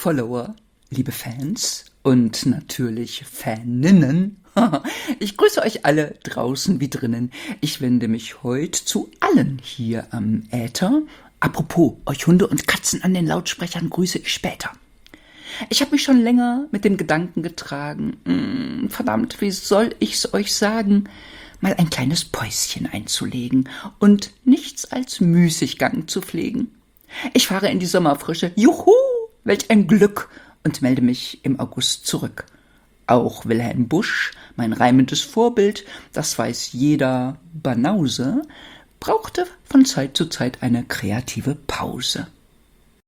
Follower, liebe Fans und natürlich Faninnen. Ich grüße euch alle draußen wie drinnen. Ich wende mich heute zu allen hier am Äther. Apropos, euch Hunde und Katzen an den Lautsprechern grüße ich später. Ich habe mich schon länger mit dem Gedanken getragen, verdammt, wie soll ich's euch sagen, mal ein kleines Päuschen einzulegen und nichts als Müßiggang zu pflegen. Ich fahre in die Sommerfrische, juhu, welch ein Glück, und melde mich im August zurück. Auch Wilhelm Busch, mein reimendes Vorbild, das weiß jeder Banause, brauchte von Zeit zu Zeit eine kreative Pause.